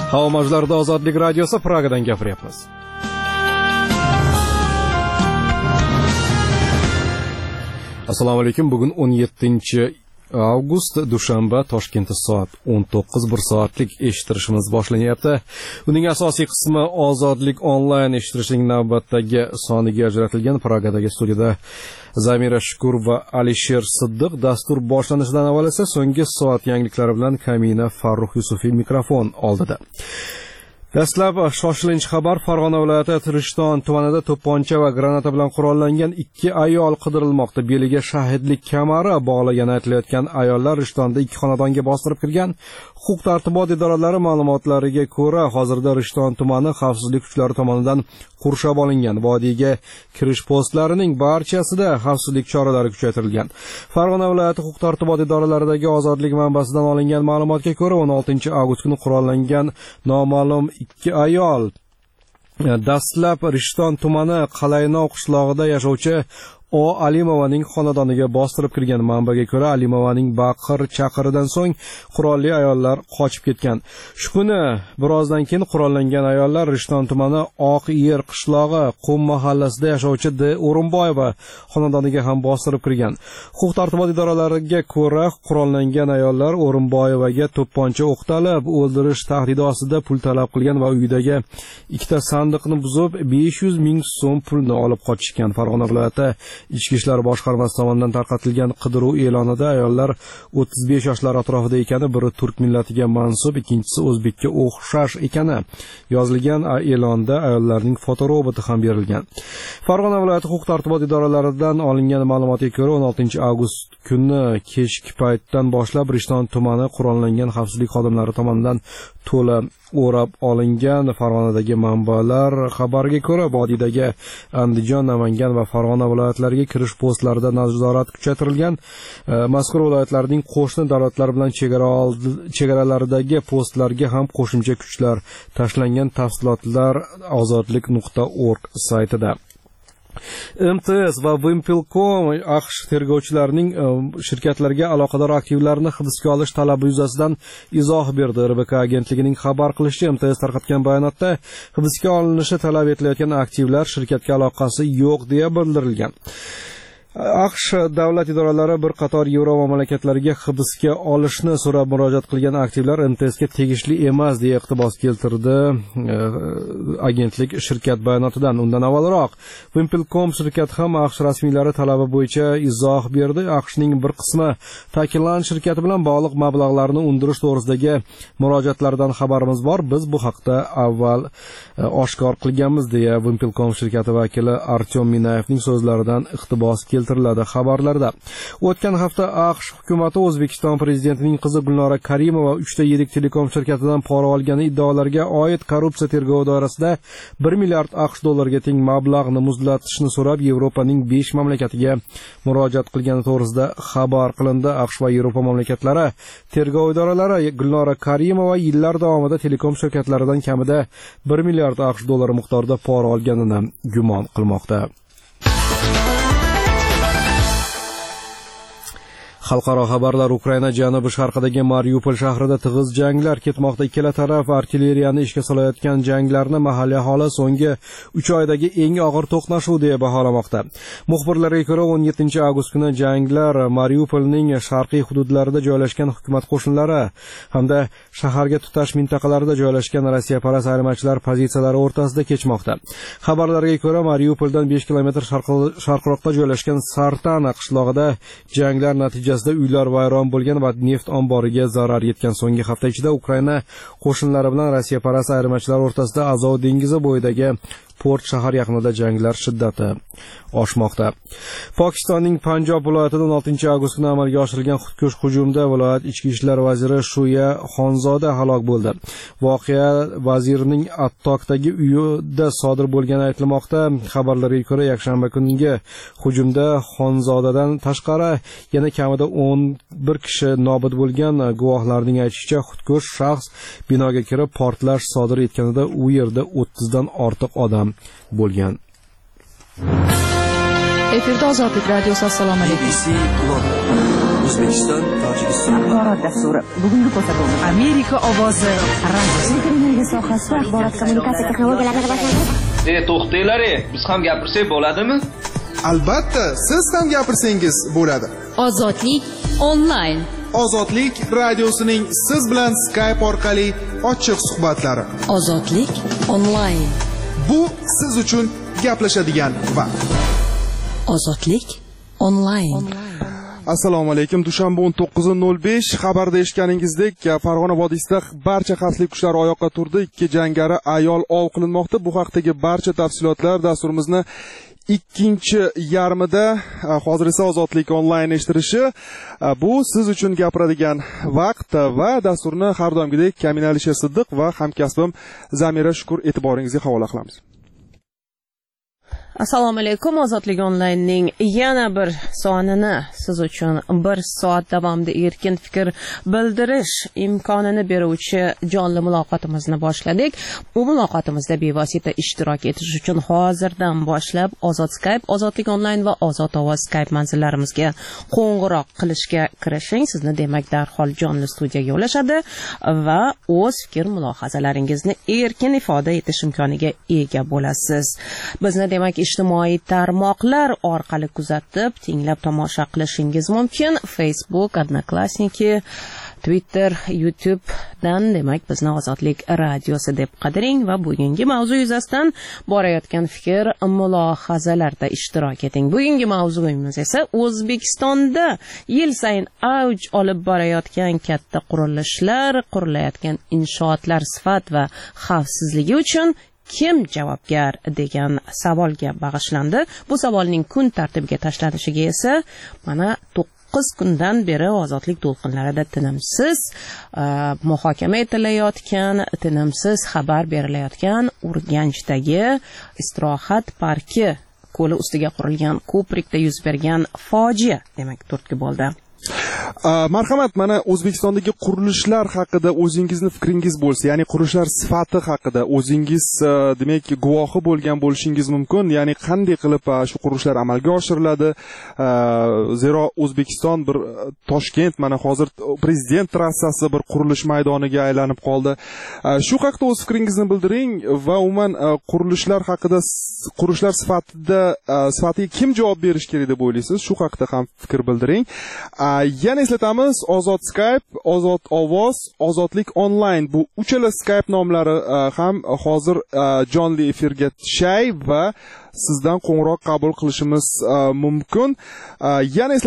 Havo mavjlarida Ozodlik radiosi Pragadan gapiryapmiz. Assalomu alaykum. Bugun 17-avgust dushanba, Toshkentda soat 19:01 soatlik eshittirishimiz boshlanyapti. Uning asosiy qismi Ozodlik onlayn eshittirishning navbatdagi soniga ajratilgan. Pragadagi studiyada Zamira Shukur va Alisher Siddiq. Dastur boshlanishidan avval esa so'nggi soat yangiliklari bilan Kamina Farruh Yusufiy mikrofon oldida. Dastlab shoshilinch xabar. Farg'ona viloyati Tirishton tumanida to'pponcha va granata bilan qurollangan 2 ayol qidirilmoqda. Beliga shahidlik kamari bog'lagani aytilayotgan ayollar Rishtonda 2 xonadonga bostirib kirgan. Huquq-tartibot idoralari ma'lumotlariga ko'ra, hozirda Rishton tumani xavfsizlik kuchlari tomonidan qurshab olingan. Vodiyga kirish postlarining barchasida xavfsizlik choralari kuchaytirilgan. Farg'ona viloyati huquq-tartibot idoralaridagi Ozodlik manbasidan olingan ma'lumotga ko'ra, 16-avgust kuni qurollangan noma'lum 2 ayol dastlab Rishton tumani Qalaynoq qishlog'ida yashovchi O. Alimovaning xonadoniga bostirib kirgan. Manbaga ko'ra, Alimovaning baqir-chaqiridan so'ng qurolli ayollar qochib ketgan. Shu kuni birozdan keyin qurollangan ayollar Rishton tumani Oq Yer qishlog'i Qum mahallasida yashovchi D. O'rinboyeva xonadoniga ham bostirib kirgan. Huquq-tartibot idoralariga ko'ra, qurollangan ayollar O'rinboyevaga to'pponcha o'qtalib, o'ldirish tahdidi ostida pul talab qilgan va uyidagi 2 sandiqni buzib 500 ming so'm pulni olib qochishgan. Farg'ona viloyati Ichki ishlar boshqarmasi tomonidan tarqatilgan qidiruv e'lonida ayollar 35 yoshlar atrofida ekani, biri turk millatiga mansub, ikkinchisi o'zbekka o'xshash ekani yozilgan. E'londa ayollarning fotoroboti ham berilgan. Farg'ona viloyati huquq-tartibot idoralaridan olingan ma'lumotga ko'ra, 16-avgust kuni kechki paytdan boshlab Rishton tumani qurollangan xavfsizlik xodimlari tomonidan to'la o'rab olingan. Farg'onadagi manbalar xabariga ko'ra, vodiydagi Andijon, Namangan va Farg'ona viloyatlariga kirish postlarida nazorat kuchaytirilgan. Mazkur viloyatlarning qo'shni davlatlar bilan chegaralaridagi postlarga ham qo'shimcha kuchlar tashlangan. Tafsilotlar ozodlik.org saytida. MTS va Wimpelcom AQSh tergovchilarining shirkatlarga aloqador aktivlarni hibsga olish talabi yuzasidan izoh berdi. RBK agentligining xabar qilishicha, MTS tarqatgan bayonotda hibsga olinishi talab etilayotgan aktivlar shirkatga aloqasi yo'q deya bildirilgan. AQSh davlat idoralari bir qator Yevro mamlakatlariga hibsga olishni so'rab murojaat qilgan aktivlar MTSga tegishli emas deya iqtibos keltirdi agentlik shirkat bayonotidan. Undan avvalroq Wimpelcom shirkati ham AQSh rasmiylari talabi bo'yicha izoh berdi. AQShning bir qismi Takilan shirkati bilan bog'liq mablag'larni undirish to'g'risidagi murojaatlardan xabarimiz bor. Biz bu haqda avval oshkor qilganmiz deya Wimpelcom shirkati vakili Artyom Minayevning so'zlaridan iqtibos keltiriladi xabarlarda. O'tgan hafta AQSh hukumati O'zbekiston prezidentining qizi Gulnora Karimova 3 ta yirik telekom shirkatidan pora olgani iddaolariga oid korrupsiya tergovi doirasida 1 milliard AQSh dollariga teng mablag'ni muzlatishni so'rab Yevropaning 5 mamlakatiga murojaat qilgani to'g'risida xabar qilindi. AQSh va Yevropa mamlakatlari tergov idoralari Gulnora Karimova yillar davomida telekom shirkatlaridan kamida 1 milliard AQSh dollari miqdorida pora olganini gumon qilmoqda. Xalqaro xabarlar. Ukraina janubi sharqidagi Mariupol shahrida tig'iz janglar ketmoqda. Ikkala taraf artilleriyani ishga solayotgan janglarni mahalliy aholi so'nggi 3 oydagi eng og'ir to'qnashuv deya baholamoqda. Muxbirlarga ko'ra, 17-avgust kuni janglar Mariupolning sharqiy hududlarida joylashgan hukumat qo'shinlari hamda shaharga tutash mintaqalarida joylashgan Rossiyaparast ayirmachilar pozitsiyalari o'rtasida kechmoqda. Xabarlarga ko'ra, Mariupoldan 5 kilometr sharqroqda joylashgan Sartana qishlog'ida janglar natijasida uylar vayron bo'lgan va neft omboriga zarar yetgan. So'nggi hafta ichida Ukraina qo'shinlari bilan Rossiyaparast ayirmachilar o'rtasida Azov dengizi bo'yidagi Port shahar yaqinida janglar shiddati oshmoqda. Pokistonning Panjob viloyatida 16-avgust kuni amalga oshirilgan xudkush hujumda viloyat ichki ishlar vaziri Shuya Xonzoda halok bo'ldi. Voqea vazirning Attokdagi uyida sodir bo'lgani aytilmoqda. Xabarlarga ko'ra, yakshanba kungi hujumda Xonzodadan tashqari yana kamida 11 kishi nobud bo'lgan. Guvohlarning aytishicha, xudkush shaxs binoga kirib portlash sodir etganida u yerda 30 dan ortiq odam bo'lgan. Efirda Ozodlik radiosi. Assalomu alaykum. BBC London, O'zbekiston, Tojikiston axborot dasturi. Bugungi ko'rsatuvimiz Amerika ovozi radiosi. energiya sohasida axborot kommunikatsiya texnologiyalarini rivojlantirish. To'xtanglar, biz ham gapirsak bo'ladimi? Albatta, siz ham gapirsangiz bo'ladi. Ozodlik onlayn. Ozodlik radiosining siz bilan Skype orqali ochiq suhbatlari. Ozodlik onlayn. Bu siz uchun gaplashadigan vaqt. Ozodlik onlayn. Assalomu alaykum. Dushanba 19:05 xabarda eshitganingizdek, Farg'ona vodiysida barcha xavfsizlik kuchlari oyoqqa turdi. 2 jangari ayol ov qilinmoqda. Bu haqdagi barcha tafsilotlar dasturimizni ikkinchi yarmida, hozir esa Ozodlik onlayn eshittirishi. Bu siz uchun gapiradigan vaqt va dasturni har doimgidek Kamin Alisher Siddiq va hamkasbim Zamira Shukur e'tiboringizga havola qilamiz. Assalomu alaykum. Ozodlik onlaynning yana bir sonini siz uchun 1 soat davomida erkin fikr bildirish imkonini beruvchi jonli muloqotimizni boshladik. Bu muloqotimizda bevosita ishtirok etish uchun hozirdan boshlab Ozod Skype, Ozodlik onlayn va Ozod ovoz Skype manzillarimizga qo'ng'iroq qilishga kirishing. Sizni demak darhol jonli studiyaga yo'lashadi va o'z fikr mulohazalaringizni erkin ifoda etish imkoniga ega bo'lasiz. Bizni demak ijtimoiy tarmoqlar orqali kuzatib, tinglab tomosha qilishingiz mumkin. Facebook, Odnoklassniki, Twitter, YouTube dan demak bizni Ozodlik radiosi deb qidiring va bugungi mavzu yuzasidan borayotgan fikr mulohazalarda ishtirok eting. Bugungi mavzuyimiz esa O'zbekistonda yil sayin avj olib borayotgan katta qurilishlar, qurilayotgan inshootlar sifat va xavfsizligi uchun kim javobgar degan savolga bag'ishlandi. Bu savolning kun tartibiga tashlanishiga esa mana 9 kundan beri ozodlik to'lqinlarida tinimsiz muhokama etilayotgan, tinimsiz xabar berilayotgan Urganchdagi istirohat parki ko'li ustiga qurilgan ko'prikda yuz bergan fojia demak turtki bo'ldi. Marhamat, mana O'zbekistondagi qurilishlar haqida o'zingizni fikringiz bo'lsa, ya'ni qurilishlar sifati haqida o'zingiz demak guvohi bo'lgan bo'lishingiz mumkin. Ya'ni qanday qilib shu qurilishlar amalga oshiriladi? Zero O'zbekiston bir Toshkent mana hozir prezident trassasi bir qurilish maydoniga aylanib qoldi. Shu haqida o'z fikringizni bildiring va umuman qurilishlar haqida, qurilishlar sifatiga kim javob berish kerak deb o'ylaysiz? Shu haqida ham fikr bildiring. Yana eslatamiz, Ozod Skype, Ozod ovoz, Ozodlik onlayn, bu uchala Skype nomlari ham hozir jonli efirga tushay va sizdan qo'ng'iroq qabul qilishimiz mumkin. Yana